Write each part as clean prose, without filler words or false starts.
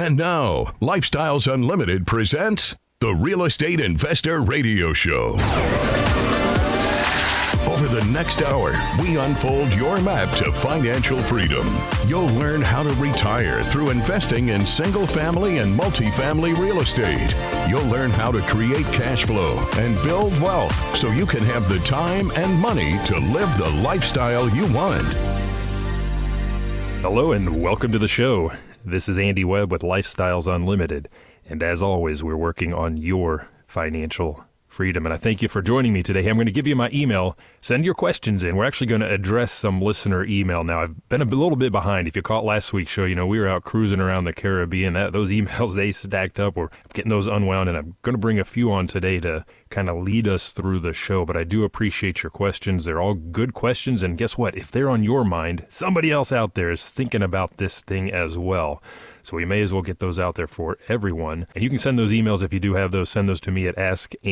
And now, Lifestyles Unlimited presents the Real Estate Investor Radio Show. Over the next hour, we unfold your map to financial freedom. You'll learn how to retire through investing in single-family and multifamily real estate. You'll learn how to create cash flow and build wealth so you can have the time and money to live the lifestyle you want. Hello and welcome to the show. This is Andy Webb with Lifestyles Unlimited. And as always, we're working on your financial freedom. And I thank you for joining me today. I'm going to give you my email. Send your questions in. We're actually going to address some listener email. Now, I've been a little bit behind. If you caught last week's show, we were out cruising around the Caribbean. Those emails, they stacked up. We're getting those unwound, and I'm going to bring a few on today to kind of lead us through the show. But I do appreciate your questions. They're all good questions. And guess what? If they're on your mind, somebody else out there is thinking about this thing as well. So we may as well get those out there for everyone. And you can send those emails if you do have those. Send those to me at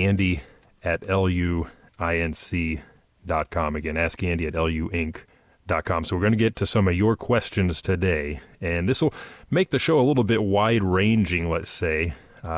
askandy@luinc.com. Again, askandy@luinc.com. So we're going to get to some of your questions today. And this will make the show a little bit wide-ranging, let's say.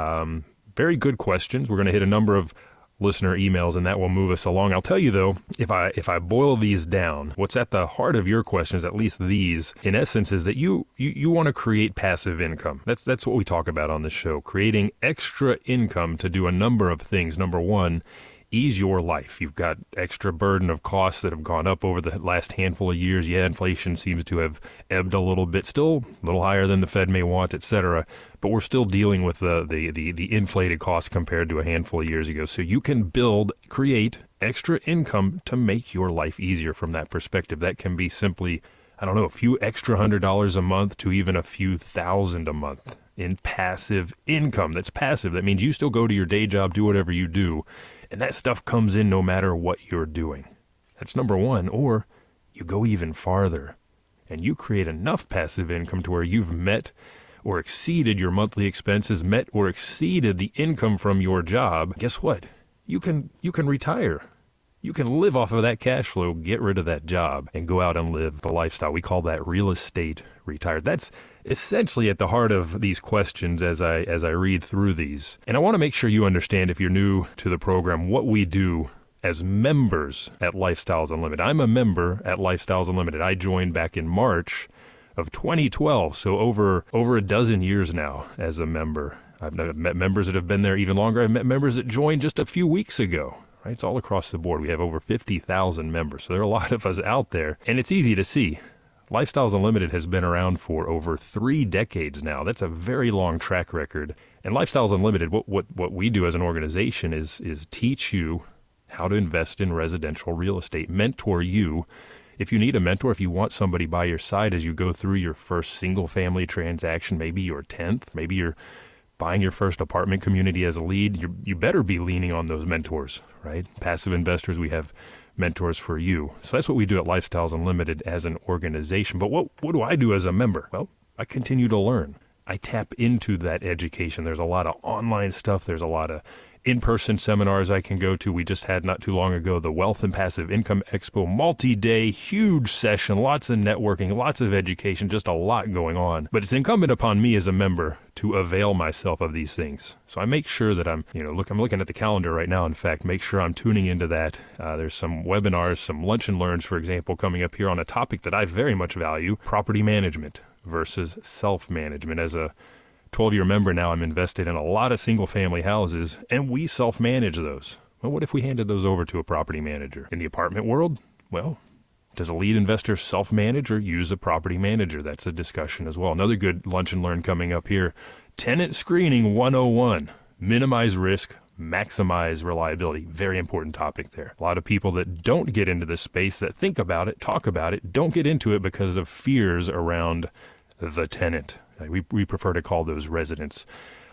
Very good questions. We're going to hit a number of listener emails, and that will move us along. I'll tell you, though, if I boil these down, what's at the heart of your questions, at least these, in essence, is that you want to create passive income. That's what we talk about on this show, creating extra income to do a number of things. Number one, ease your life. You've got extra burden of costs that have gone up over the last handful of years. Yeah, inflation seems to have ebbed a little bit, still a little higher than the Fed may want, etc. But we're still dealing with the inflated costs compared to a handful of years ago. So you can create extra income to make your life easier from that perspective. That can be simply, a few extra $100 a month to even a few thousand a month in passive income. That's passive. That means you still go to your day job, do whatever you do, and that stuff comes in no matter what you're doing. That's number one. Or you go even farther and you create enough passive income to where you've met or exceeded your monthly expenses, met or exceeded the income from your job. Guess what? You can retire. You can live off of that cash flow, get rid of that job, and go out and live the lifestyle. We call that real estate retired. That's essentially at the heart of these questions as I read through these. And I want to make sure you understand, if you're new to the program, what we do as members at Lifestyles Unlimited. I'm a member at Lifestyles Unlimited. I joined back in March of 2012, so over a dozen years now as a member. I've met members that have been there even longer. I've met members that joined just a few weeks ago. Right? It's all across the board. We have over 50,000 members, so there are a lot of us out there, and it's easy to see. Lifestyles Unlimited has been around for over 3 decades now. That's a very long track record. And Lifestyles Unlimited, what we do as an organization is teach you how to invest in residential real estate, mentor you. If you need a mentor, if you want somebody by your side as you go through your first single-family transaction, maybe your 10th, maybe you're buying your first apartment community as a lead, you better be leaning on those mentors, right? Passive investors, we have mentors for you. So that's what we do at Lifestyles Unlimited as an organization. But what do I do as a member? Well, I continue to learn. I tap into that education. There's a lot of online stuff. There's a lot of in-person seminars I can go to. We just had not too long ago the Wealth and Passive Income Expo, multi-day, huge session, lots of networking, lots of education, just a lot going on. But it's incumbent upon me as a member to avail myself of these things. So I make sure that I'm looking at the calendar right now. In fact, make sure I'm tuning into that. There's some webinars, some lunch and learns, for example, coming up here on a topic that I very much value, property management versus self-management. As a 12-year member now, I'm invested in a lot of single-family houses, and we self-manage those. Well, what if we handed those over to a property manager? In the apartment world, well, does a lead investor self-manage or use a property manager? That's a discussion as well. Another good lunch and learn coming up here. Tenant Screening 101. Minimize risk, maximize reliability. Very important topic there. A lot of people that don't get into this space, that think about it, talk about it, don't get into it because of fears around the tenant. We prefer to call those residents.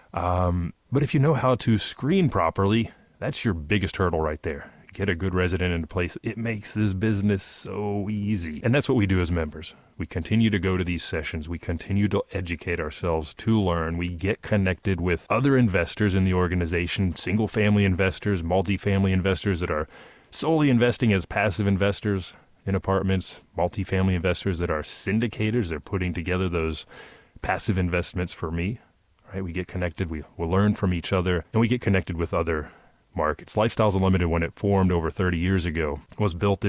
But if you know how to screen properly, that's your biggest hurdle right there. Get a good resident into place. It makes this business so easy. And that's what we do as members. We continue to go to these sessions. We continue to educate ourselves, to learn. We get connected with other investors in the organization, single-family investors, multifamily investors that are solely investing as passive investors in apartments, multifamily investors that are syndicators. They're putting together those passive investments for me. right? We get connected, we'll learn from each other, and we get connected with other markets. Lifestyles Unlimited, when it formed over 30 years ago, was built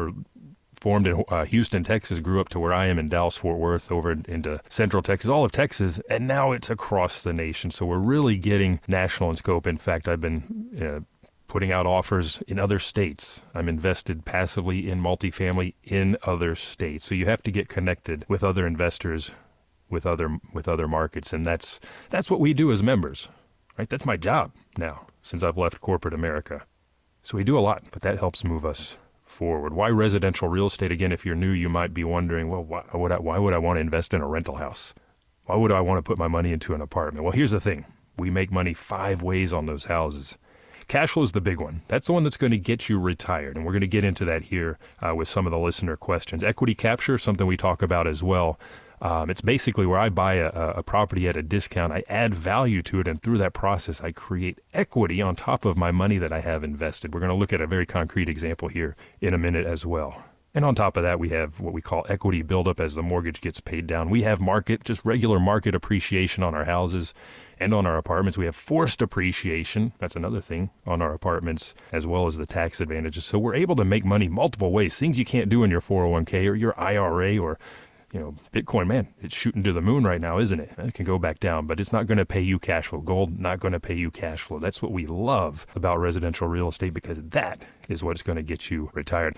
formed in Houston, Texas, grew up to where I am in Dallas-Fort Worth, over into Central Texas, all of Texas, and now it's across the nation. So we're really getting national in scope. In fact, I've been putting out offers in other states. I'm invested passively in multifamily in other states. So you have to get connected with other investors, with other markets, and that's what we do as members, right? That's my job now since I've left corporate America. So we do a lot, but that helps move us forward. Why residential real estate? Again, if you're new, you might be wondering, well, why would I want to invest in a rental house? Why would I want to put my money into an apartment? Well, here's the thing. We make money 5 ways on those houses. Cash flow is the big one. That's the one that's going to get you retired, and we're going to get into that here with some of the listener questions. Equity capture, something we talk about as well. It's basically where I buy a property at a discount, I add value to it, and through that process, I create equity on top of my money that I have invested. We're going to look at a very concrete example here in a minute as well. And on top of that, we have what we call equity buildup as the mortgage gets paid down. We have just regular market appreciation on our houses and on our apartments. We have forced appreciation. That's another thing on our apartments, as well as the tax advantages. So we're able to make money multiple ways, things you can't do in your 401k or your IRA or Bitcoin. Man, it's shooting to the moon right now, isn't it? It can go back down, but it's not going to pay you cash flow. Gold, not going to pay you cash flow. That's what we love about residential real estate, because that is what's going to get you retired.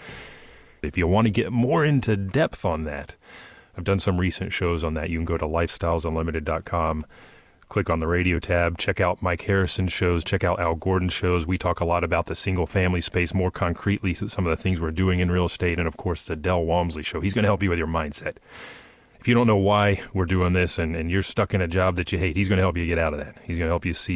If you want to get more into depth on that, I've done some recent shows on that. You can go to lifestylesunlimited.com, click on the radio tab, check out Mike Harrison's shows, check out Al Gordon's shows. We talk a lot about the single family space, more concretely, some of the things we're doing in real estate, and of course the Del Walmsley show. He's going to help you with your mindset. If you don't know why we're doing this and you're stuck in a job that you hate, he's going to help you get out of that. He's going to help you see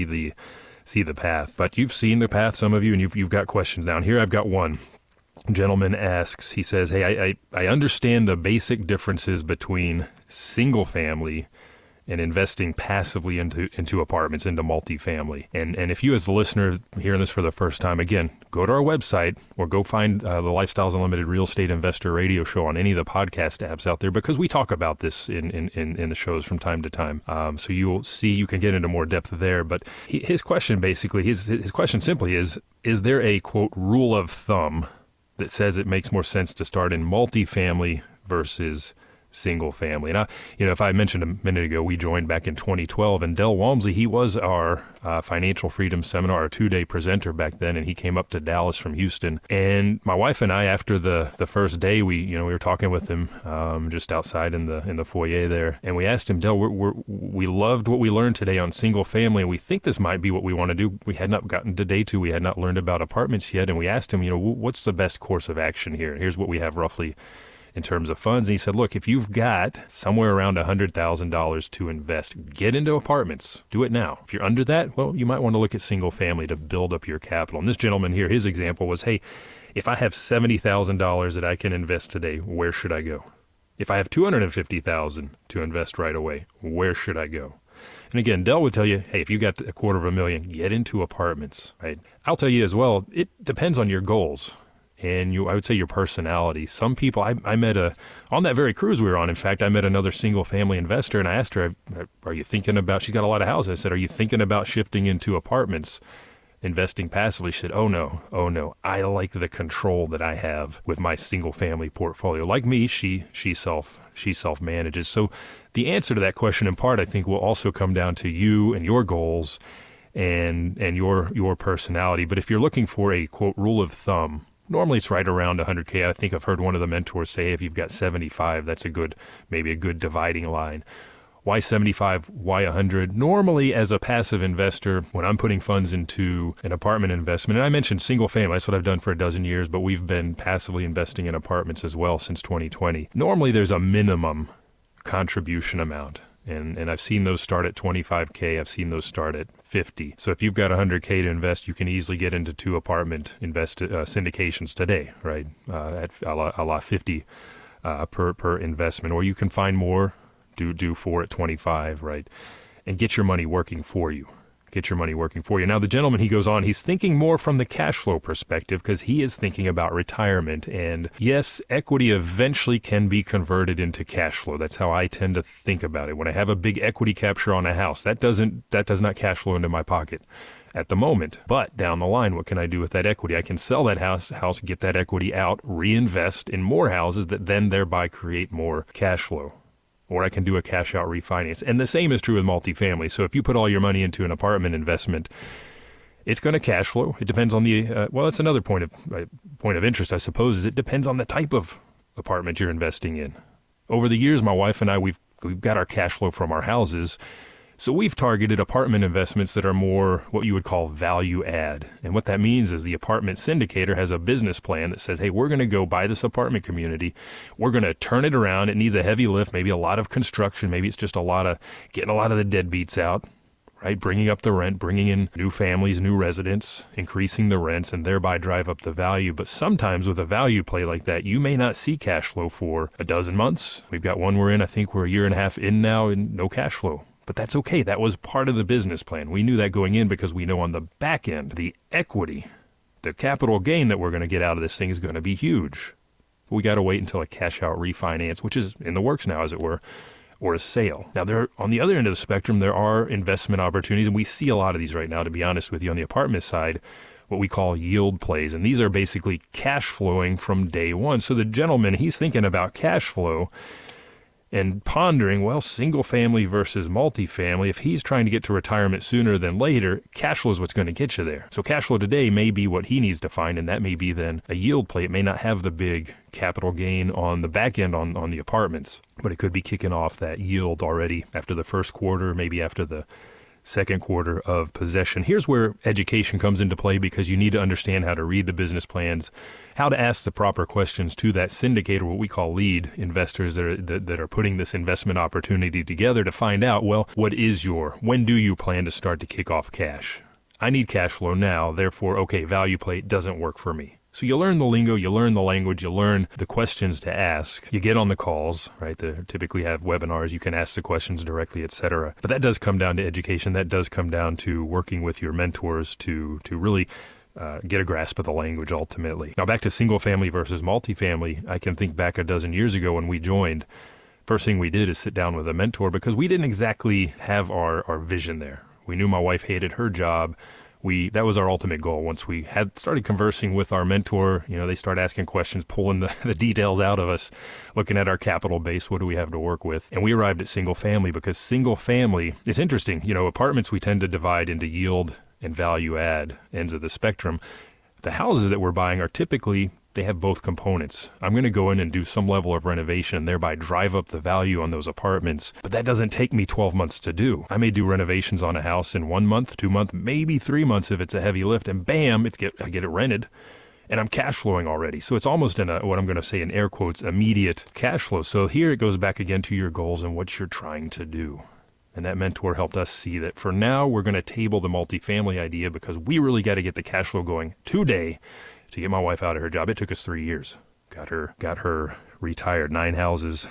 the path. But you've seen the path, some of you, and you've got questions down here. I've got one. Gentleman asks, he says, hey, I understand the basic differences between single family and investing passively into apartments, into multifamily. And if you as a listener hearing this for the first time, again, go to our website or go find the Lifestyles Unlimited Real Estate Investor Radio Show on any of the podcast apps out there, because we talk about this in the shows from time to time. So you'll see, you can get into more depth there. But his question basically, his question simply is there a, quote, rule of thumb that says it makes more sense to start in multifamily versus single family? And if I mentioned a minute ago, we joined back in 2012, and Del Walmsley, he was our financial freedom seminar, our 2-day presenter back then, and he came up to Dallas from Houston. And my wife and I, after the first day, we were talking with him just outside in the foyer there, and we asked him, Del, we loved what we learned today on single family, and we think this might be what we want to do. We had not gotten to day 2, we had not learned about apartments yet, and we asked him, what's the best course of action here? And here's what we have roughly in terms of funds. And he said, look, if you've got somewhere around $100,000 to invest, get into apartments. Do it now. If you're under that, well, you might want to look at single family to build up your capital. And this gentleman here, his example was, hey, if I have $70,000 that I can invest today, where should I go? If I have $250,000 to invest right away, where should I go? And again, Del would tell you, hey, if you got $250,000, get into apartments, right? I'll tell you as well, it depends on your goals. And I would say your personality. Some people, I met on that very cruise we were on, in fact, I met another single family investor, and I asked her, are you thinking about, she's got a lot of houses. I said, are you thinking about shifting into apartments, investing passively? She said, oh no. I like the control that I have with my single family portfolio. Like me, she self-manages. So the answer to that question in part, I think, will also come down to you and your goals and your personality. But if you're looking for a, quote, rule of thumb, normally it's right around 100K. I think I've heard one of the mentors say if you've got 75, that's maybe a good dividing line. Why 75? Why 100? Normally, as a passive investor, when I'm putting funds into an apartment investment, and I mentioned single family, that's what I've done for a dozen years, but we've been passively investing in apartments as well since 2020. Normally, there's a minimum contribution amount. And I've seen those start at 25K. I've seen those start at 50. So if you've got 100K to invest, you can easily get into 2 apartment syndications today, right? At a la 50 per investment. Or you can find more, do 4 at 25, right? And get your money working for you. get your money working for you. Now, the gentleman, he goes on, he's thinking more from the cash flow perspective because he is thinking about retirement. And yes, equity eventually can be converted into cash flow. That's how I tend to think about it. When I have a big equity capture on a house, that does not cash flow into my pocket at the moment. But down the line, what can I do with that equity? I can sell that house, get that equity out, reinvest in more houses that then thereby create more cash flow. Or I can do a cash out refinance. And the same is true with multifamily. So if you put all your money into an apartment investment, it's going to cash flow. It depends on the, it's another point of interest, I suppose, is it depends on the type of apartment you're investing in. Over the years, my wife and I, we've got our cash flow from our houses. So we've targeted apartment investments that are more what you would call value add. And what that means is the apartment syndicator has a business plan that says, hey, we're going to go buy this apartment community. We're going to turn it around. It needs a heavy lift, maybe a lot of construction. Maybe it's just getting a lot of the deadbeats out, right? Bringing up the rent, bringing in new families, new residents, increasing the rents, and thereby drive up the value. But sometimes with a value play like that, you may not see cash flow for a dozen months. We've got one we're in, I think we're a year and a half in now, and no cash flow. But that's okay. That was part of the business plan. We knew that going in because we know on the back end, the equity, the capital gain that we're going to get out of this thing is going to be huge. We got to wait until a cash out refinance, which is in the works now, as it were, or a sale. Now, on the other end of the spectrum, there are investment opportunities, and we see a lot of these right now, to be honest with you, on the apartment side, what we call yield plays. And these are basically cash flowing from day one. So the gentleman, he's thinking about cash flow and pondering, well, single family versus multifamily. If he's trying to get to retirement sooner than later, cash flow is what's going to get you there. So cash flow today may be what he needs to find, and that may be then a yield play. It may not have the big capital gain on the back end on the apartments, but it could be kicking off that yield already after the first quarter, maybe after the second quarter of possession. Here's where education comes into play, because you need to understand how to read the business plans, how to ask the proper questions to that syndicator, what we call lead investors that are putting this investment opportunity together, to find out, well, when do you plan to start to kick off cash? I need cash flow now, therefore, okay, value play doesn't work for me. So you learn the lingo, you learn the language, you learn the questions to ask. You get on the calls, right? They typically have webinars. You can ask the questions directly, etc. But that does come down to education. That does come down to working with your mentors to really get a grasp of the language ultimately. Now back to single family versus multifamily. I can think back a dozen years ago when we joined. First thing we did is sit down with a mentor, because we didn't exactly have our vision there. We knew my wife hated her job. That was our ultimate goal. Once we had started conversing with our mentor, they start asking questions, pulling the details out of us, looking at our capital base, what do we have to work with? And we arrived at single family, because single family, it's interesting, apartments we tend to divide into yield and value add ends of the spectrum. The houses that we're buying are typically, they have both components. I'm going to go in and do some level of renovation and thereby drive up the value on those apartments. But that doesn't take me 12 months to do. I may do renovations on a house in 1 month, 2 months, maybe 3 months if it's a heavy lift, and bam, I get it rented. And I'm cash flowing already. So it's almost in what I'm going to say in air quotes, immediate cash flow. So here it goes back again to your goals and what you're trying to do. And that mentor helped us see that for now, we're going to table the multifamily idea, because we really got to get the cash flow going today to get my wife out of her job. It took us 3 years. Got her retired. 9 houses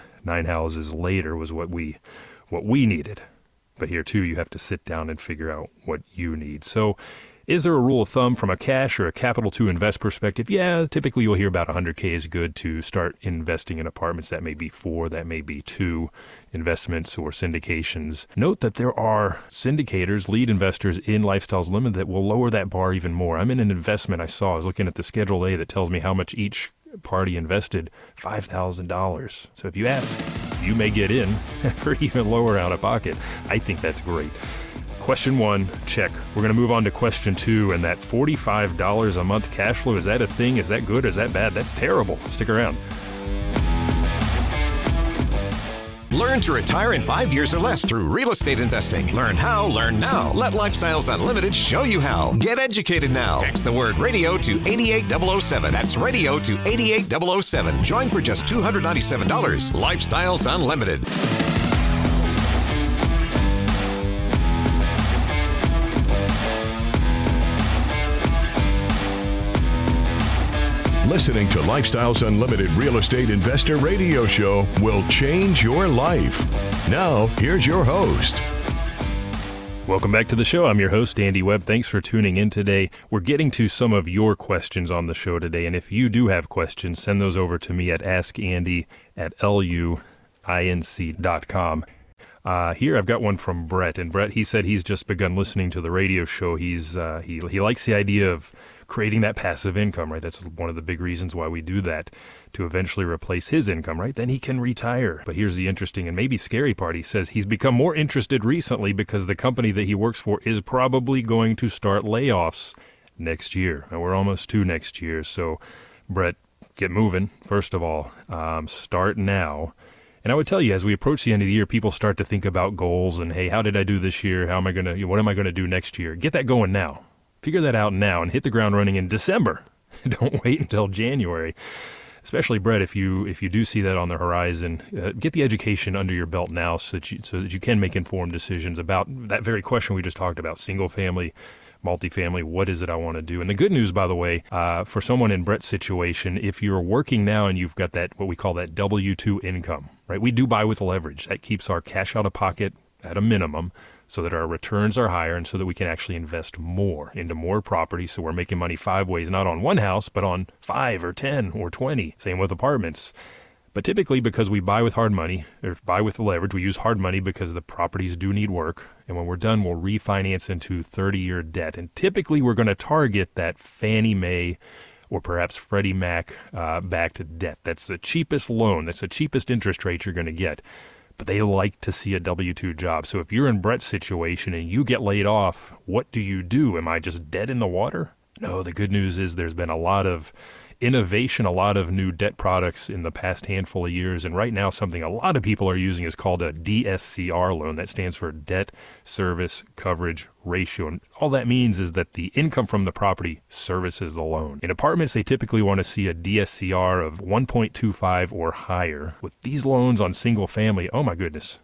later was what we needed. But here too, you have to sit down and figure out what you need. So is there a rule of thumb from a cash or a capital to invest perspective? Yeah, typically you'll hear about 100K is good to start investing in apartments. That may be 4, that may be 2 investments or syndications. Note that there are syndicators, lead investors in Lifestyles Limited that will lower that bar even more. I'm in an investment I was looking at the Schedule A that tells me how much each party invested, $5,000. So if you ask, you may get in for even lower out of pocket. I think that's great. Question 1, check. We're going to move on to question 2, and that $45 a month cash flow, is that a thing? Is that good? Is that bad? That's terrible. Stick around. Learn to retire in 5 years or less through real estate investing. Learn how, learn now. Let Lifestyles Unlimited show you how. Get educated now. Text the word radio to 88007. That's radio to 88007. Join for just $297. Lifestyles Unlimited. Listening to Lifestyles Unlimited Real Estate Investor Radio Show will change your life. Now, here's your host. Welcome back to the show. I'm your host, Andy Webb. Thanks for tuning in today. We're getting to some of your questions on the show today, and if you do have questions, send those over to me at askandy@luinc.com. Here I've got one from Brett, and Brett, he said he's just begun listening to the radio show. He likes the idea of creating that passive income, right? That's one of the big reasons why we do that, to eventually replace his income, right? Then he can retire. But here's the interesting and maybe scary part. He says he's become more interested recently because the company that he works for is probably going to start layoffs next year. And we're almost to next year. So, Brett, get moving. First of all, start now. And I would tell you, as we approach the end of the year, people start to think about goals and, hey, how did I do this year? What am I going to do next year? Get that going now. Figure that out now and hit the ground running in December. Don't wait until January. Especially, Brett, if you do see that on the horizon, get the education under your belt now so that you can make informed decisions about that very question we just talked about: single family, multifamily. What is it I want to do? And the good news, by the way, for someone in Brett's situation, if you're working now and you've got that what we call that W-2 income, right? We do buy with leverage. That keeps our cash out of pocket at a minimum, so that our returns are higher and so that we can actually invest more into more property. So we're making money 5 ways, not on one house, but on 5 or 10 or 20. Same with apartments. But typically, because we buy with hard money or buy with leverage, we use hard money because the properties do need work. And when we're done, we'll refinance into 30-year debt. And typically, we're going to target that Fannie Mae or perhaps Freddie Mac backed debt. That's the cheapest loan. That's the cheapest interest rate you're going to get. But they like to see a W-2 job. So if you're in Brett's situation and you get laid off, what do you do? Am I just dead in the water? No, the good news is there's been a lot of innovation, a lot of new debt products in the past handful of years. And right now, something a lot of people are using is called a DSCR loan. That stands for Debt Service Coverage Ratio. And all that means is that the income from the property services the loan. In apartments, they typically want to see a DSCR of 1.25 or higher. With these loans on single family, oh my goodness,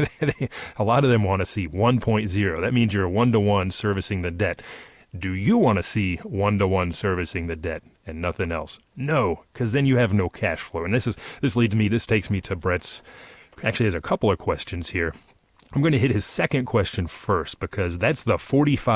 a lot of them want to see 1.0. That means you're 1-to-1 servicing the debt. Do you want to see 1-to-1 servicing the debt and nothing else? No, because then you have no cash flow. And this takes me to Brett's, actually has a couple of questions here. I'm going to hit his second question first because that's the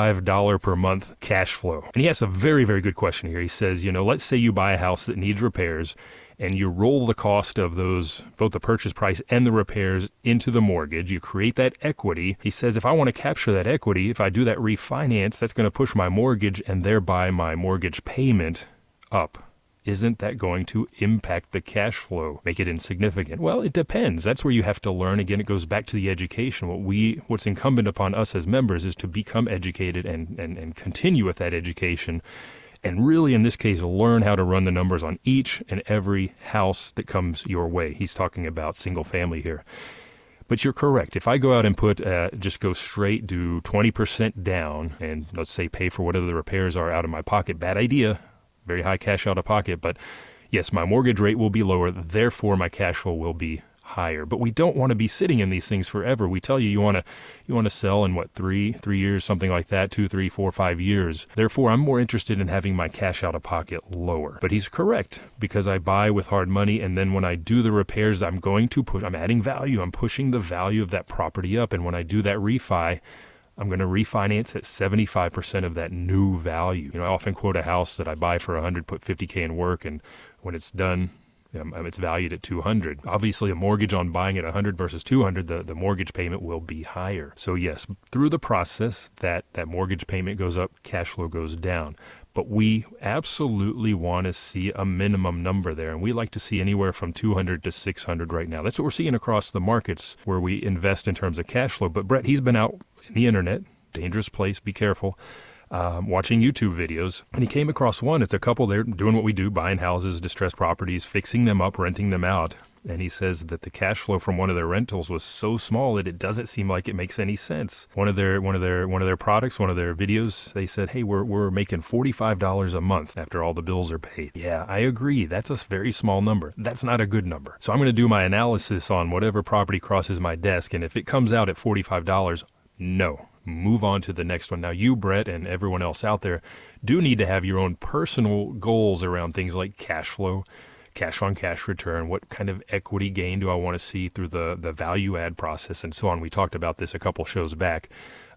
$45 per month cash flow. And he has a very, very good question here. He says, let's say you buy a house that needs repairs and you roll the cost of those, both the purchase price and the repairs, into the mortgage. You create that equity. He says, if I want to capture that equity, if I do that refinance, that's going to push my mortgage and thereby my mortgage payment up. Isn't that going to impact the cash flow, make it insignificant? Well, it depends. That's where you have to learn. Again, it goes back to the education. What's incumbent upon us as members is to become educated and continue with that education. And really, in this case, learn how to run the numbers on each and every house that comes your way. He's talking about single family here. But you're correct. If I go out and just go straight, do 20% down, and let's say pay for whatever the repairs are out of my pocket, bad idea. Very high cash out of pocket. But yes, my mortgage rate will be lower. Therefore, my cash flow will be higher. But we don't want to be sitting in these things forever. We tell you want to sell in 3 years, something like that, 2, 3, 4, 5 years. Therefore, I'm more interested in having my cash out of pocket lower. But he's correct, because I buy with hard money, and then when I do the repairs, I'm adding value. I'm pushing the value of that property up. And when I do that refi, I'm going to refinance at 75% of that new value. I often quote a house that I buy for $100, put $50K in work, and when it's done, it's valued at $200. Obviously, a mortgage on buying at $100 versus $200, the mortgage payment will be higher. So yes, through the process, that mortgage payment goes up, cash flow goes down. But we absolutely want to see a minimum number there, and we like to see anywhere from 200 to 600 right now. That's what we're seeing across the markets where we invest in terms of cash flow. But Brett, he's been out in the internet, dangerous place, be careful, watching YouTube videos, and he came across one. It's a couple there doing what we do, buying houses, distressed properties, fixing them up, renting them out. And he says that the cash flow from one of their rentals was so small that it doesn't seem like it makes any sense. One of their products, one of their videos, they said, hey, we're making $45 a month after all the bills are paid. Yeah, I agree. That's a very small number. That's not a good number. So I'm going to do my analysis on whatever property crosses my desk, and if it comes out at $45, no. Move on to the next one. Now, you, Brett, and everyone else out there do need to have your own personal goals around things like cash flow, cash on cash return, what kind of equity gain do I want to see through the value add process, and so on. We talked about this a couple shows back.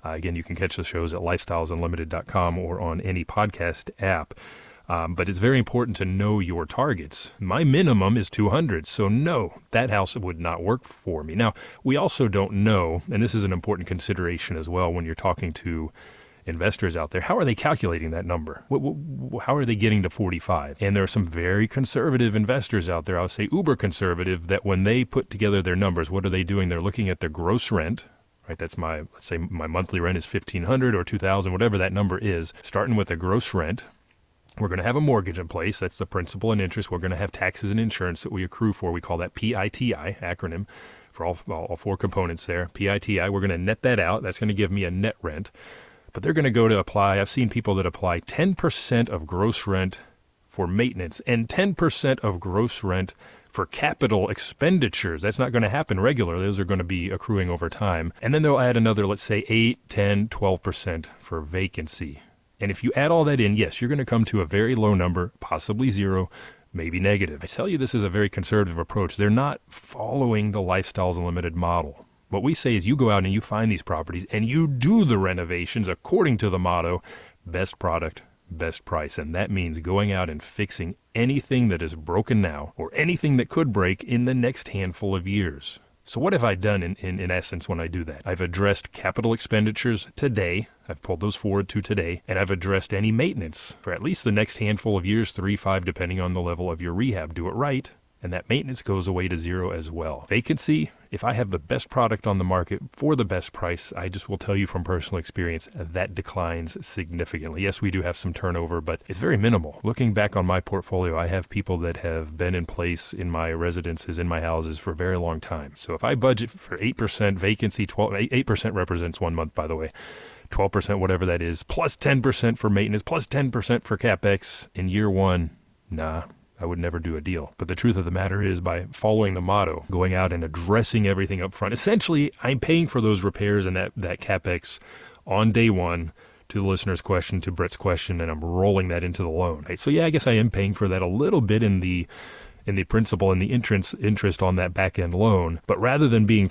Again, you can catch the shows at lifestylesunlimited.com or on any podcast app. But it's very important to know your targets. My minimum is 200, so no, that house would not work for me. Now, we also don't know, and this is an important consideration as well when you're talking to investors out there, how are they calculating that number? How are they getting to 45? And there are some very conservative investors out there, I would say uber conservative, that when they put together their numbers, what are they doing? They're looking at their gross rent, right? That's let's say my monthly rent is $1,500 or $2,000, whatever that number is, starting with a gross rent. We're going to have a mortgage in place. That's the principal and interest. We're going to have taxes and insurance that we accrue for. We call that PITI, acronym for all four components there. PITI, we're going to net that out. That's going to give me a net rent. But they're going to go to apply, I've seen people that apply 10% of gross rent for maintenance and 10% of gross rent for capital expenditures. That's not going to happen regularly. Those are going to be accruing over time. And then they'll add another, let's say 8, 10, 12% for vacancy. And if you add all that in, yes, you're going to come to a very low number, possibly zero, maybe negative. I tell you, this is a very conservative approach. They're not following the Lifestyles Unlimited model. What we say is you go out and you find these properties and you do the renovations according to the motto, best product, best price. And that means going out and fixing anything that is broken now or anything that could break in the next handful of years. So what have I done in essence when I do that? I've addressed capital expenditures today. I've pulled those forward to today. And I've addressed any maintenance for at least the next handful of years, 3, 5, depending on the level of your rehab. Do it right. And that maintenance goes away to zero as well. Vacancy, if I have the best product on the market for the best price, I just will tell you from personal experience, that declines significantly. Yes, we do have some turnover, but it's very minimal. Looking back on my portfolio, I have people that have been in place in my residences, in my houses for a very long time. So if I budget for 8% vacancy, 8% represents 1 month, by the way, 12%, whatever that is, plus 10% for maintenance, plus 10% for CapEx in year one, nah. I would never do a deal. But the truth of the matter is, by following the motto, going out and addressing everything up front, essentially, I'm paying for those repairs and that CapEx on day one, to the listener's question, to Brett's question, and I'm rolling that into the loan. Right? So yeah, I guess I am paying for that a little bit in the principal and the interest on that back-end loan. But rather than being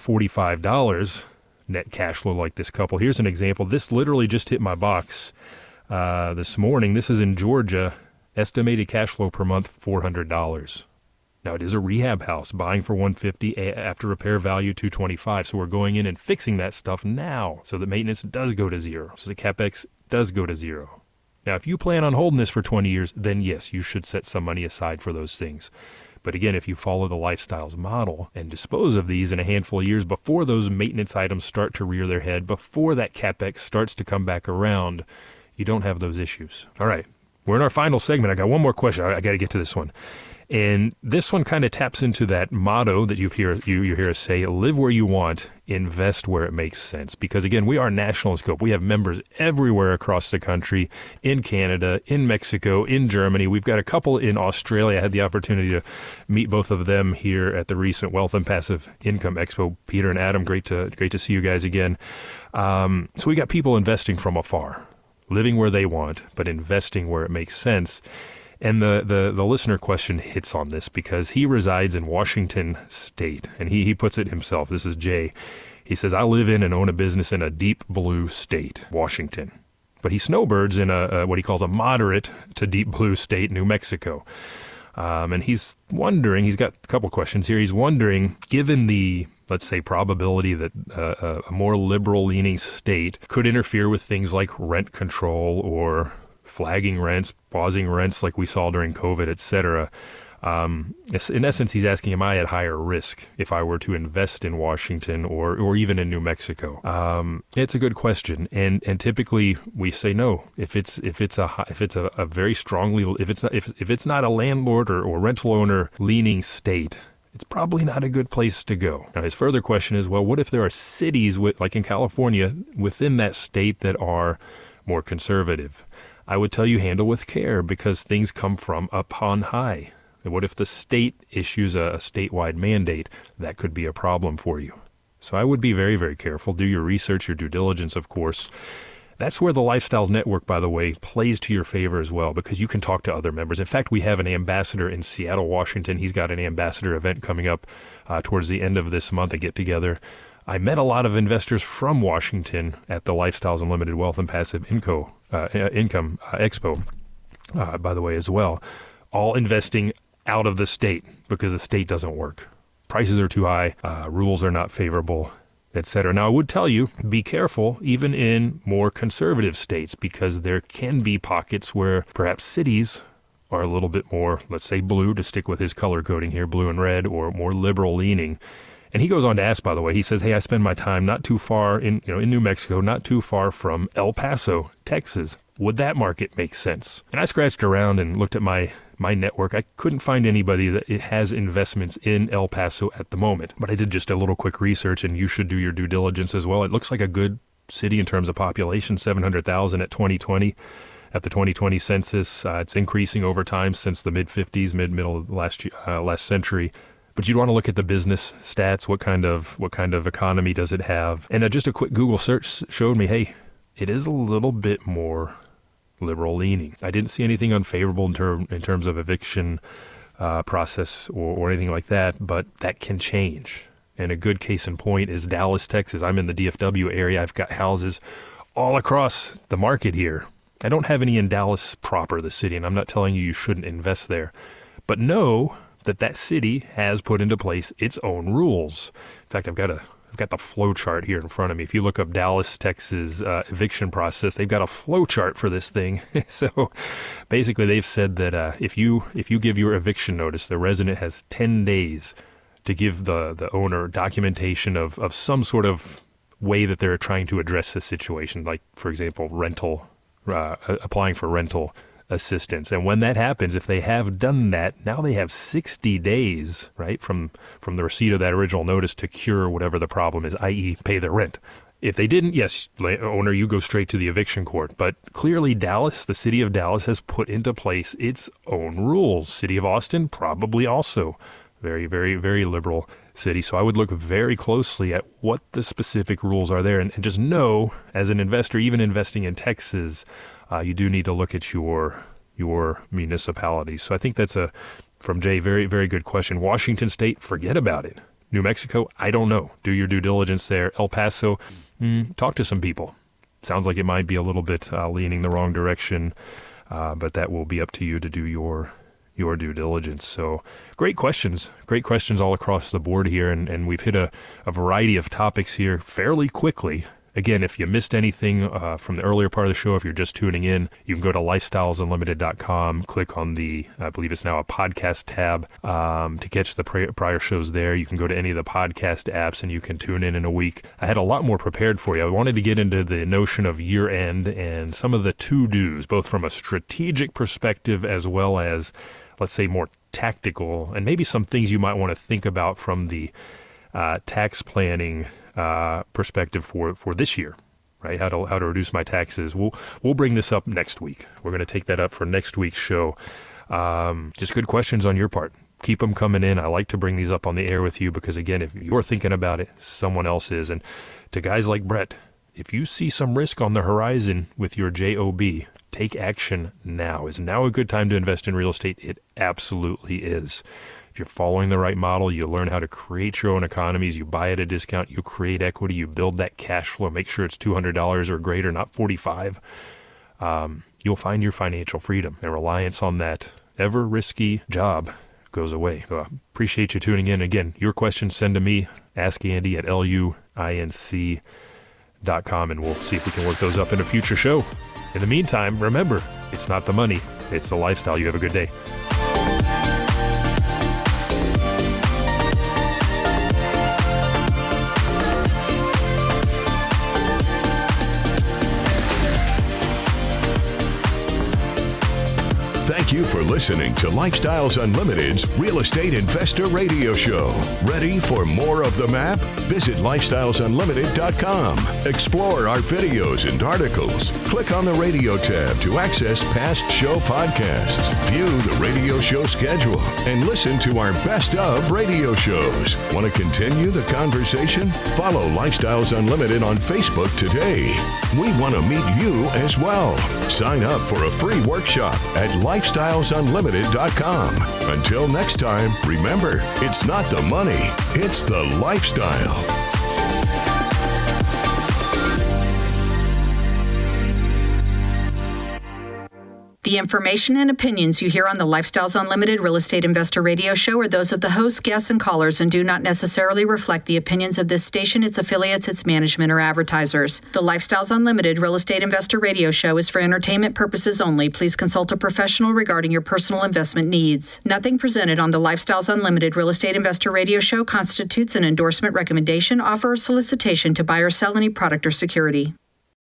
$45 net cash flow like this couple, here's an example. This literally just hit my box this morning. This is in Georgia. Estimated cash flow per month, $400. Now, it is a rehab house, buying for $150, after repair value $225. So we're going in and fixing that stuff now so the maintenance does go to zero. So the CapEx does go to zero. Now, if you plan on holding this for 20 years, then yes, you should set some money aside for those things. But again, if you follow the Lifestyles model and dispose of these in a handful of years before those maintenance items start to rear their head, before that CapEx starts to come back around, you don't have those issues. All right. We're in our final segment. I got one more question. I got to get to this one. And this one kind of taps into that motto that you hear us say, live where you want, invest where it makes sense. Because again, we are national in scope. We have members everywhere across the country, in Canada, in Mexico, in Germany. We've got a couple in Australia. I had the opportunity to meet both of them here at the recent Wealth and Passive Income Expo. Peter and Adam, great to see you guys again. So we got people investing from afar, living where they want, but investing where it makes sense. And the listener question hits on this because he resides in Washington State, and he puts it himself. This is Jay. He says, I live in and own a business in a deep blue state, Washington. But he snowbirds in a what he calls a moderate to deep blue state, New Mexico. And he's wondering, he's got a couple questions here. He's wondering, given the, let's say, probability that a more liberal-leaning state could interfere with things like rent control or flagging rents, pausing rents like we saw during COVID, et cetera. In essence, he's asking, am I at higher risk if I were to invest in Washington or even in New Mexico? It's a good question, and typically we say no. If it's a very strongly, if it's not a landlord or rental owner leaning state, it's probably not a good place to go. Now, his further question is, well, what if there are cities like in California within that state that are more conservative? I would tell you, handle with care, because things come from up on high. And what if the state issues a statewide mandate? That could be a problem for you. So I would be very, very careful. Do your research, your due diligence, of course. That's where the Lifestyles Network, by the way, plays to your favor as well, because you can talk to other members. In fact, we have an ambassador in Seattle, Washington. He's got an ambassador event coming up towards the end of this month, a get-together. I met a lot of investors from Washington at the Lifestyles Unlimited Wealth and Passive Income Expo, by the way, as well, all investing out of the state because the state doesn't work. Prices are too high, rules are not favorable, etc. Now, I would tell you, be careful even in more conservative states, because there can be pockets where perhaps cities are a little bit more, let's say blue, to stick with his color coding here, blue and red, or more liberal leaning. And he goes on to ask, by the way, he says, hey, I spend my time not too far in New Mexico, not too far from El Paso, Texas. Would that market make sense? And I scratched around and looked at my network. I couldn't find anybody that has investments in El Paso at the moment. But I did just a little quick research, and you should do your due diligence as well. It looks like a good city in terms of population, 700,000 at 2020. At the 2020 census, it's increasing over time since the mid-50s, middle of last century. But you'd want to look at the business stats. What kind of economy does it have? And just a quick Google search showed me, hey, it is a little bit more liberal leaning. I didn't see anything unfavorable in terms of eviction process or anything like that, but that can change. And a good case in point is Dallas, Texas. I'm in the DFW area. I've got houses all across the market here. I don't have any in Dallas proper, the city, and I'm not telling you shouldn't invest there. But know that city has put into place its own rules. In fact, I've got the flow chart here in front of me. If you look up Dallas, Texas eviction process, they've got a flow chart for this thing. So basically they've said that if you give your eviction notice, the resident has 10 days to give the owner documentation of some sort of way that they're trying to address the situation, like, for example, applying for rental assistance. And when that happens, if they have done that, now they have 60 days, right, from the receipt of that original notice to cure whatever the problem is, i.e. pay their rent. If they didn't, yes, owner, you go straight to the eviction court. But clearly Dallas, the city of Dallas, has put into place its own rules. City of Austin, probably also very, very, very liberal city. So I would look very closely at what the specific rules are there. And just know, as an investor, even investing in Texas, you do need to look at your municipality. So I think that's from Jay, very, very good question. Washington State, forget about it. New Mexico, I don't know. Do your due diligence there. El Paso, talk to some people. Sounds like it might be a little bit leaning the wrong direction, but that will be up to you to do your due diligence. So great questions all across the board here. And we've hit a variety of topics here fairly quickly. Again, if you missed anything from the earlier part of the show, if you're just tuning in, you can go to lifestylesunlimited.com, click on I believe it's now a podcast tab, to catch the prior shows there. You can go to any of the podcast apps and you can tune in a week. I had a lot more prepared for you. I wanted to get into the notion of year end and some of the to-dos, both from a strategic perspective as well as, let's say, more tactical, and maybe some things you might want to think about from the tax planning perspective for this year, right? How to reduce my taxes. We'll bring this up next week. We're going to take that up for next week's show. Just good questions on your part. Keep them coming in. I like to bring these up on the air with you because, again, if you're thinking about it, someone else is. And to guys like Brett, if you see some risk on the horizon with your JOB, take action now. Is now a good time to invest in real estate? It absolutely is. If you're following the right model, you learn how to create your own economies, you buy at a discount, you create equity, you build that cash flow, make sure it's $200 or greater, not $45. You'll find your financial freedom, and reliance on that ever risky job goes away. So I appreciate you tuning in. Again, your questions, send to me, askandy at luinc.com, and we'll see if we can work those up in a future show. In the meantime, remember, it's not the money, it's the lifestyle. You have a good day. Thank you for listening to Lifestyles Unlimited's Real Estate Investor Radio Show. Ready for more of the map? Visit lifestylesunlimited.com. Explore our videos and articles. Click on the radio tab to access past show podcasts. View the radio show schedule and listen to our best of radio shows. Want to continue the conversation? Follow Lifestyles Unlimited on Facebook today. We want to meet you as well. Sign up for a free workshop at lifestylesunlimited.com. Until next time, remember, it's not the money, it's the lifestyle. The information and opinions you hear on the Lifestyles Unlimited Real Estate Investor Radio Show are those of the hosts, guests, and callers and do not necessarily reflect the opinions of this station, its affiliates, its management, or advertisers. The Lifestyles Unlimited Real Estate Investor Radio Show is for entertainment purposes only. Please consult a professional regarding your personal investment needs. Nothing presented on the Lifestyles Unlimited Real Estate Investor Radio Show constitutes an endorsement, recommendation, offer, or solicitation to buy or sell any product or security.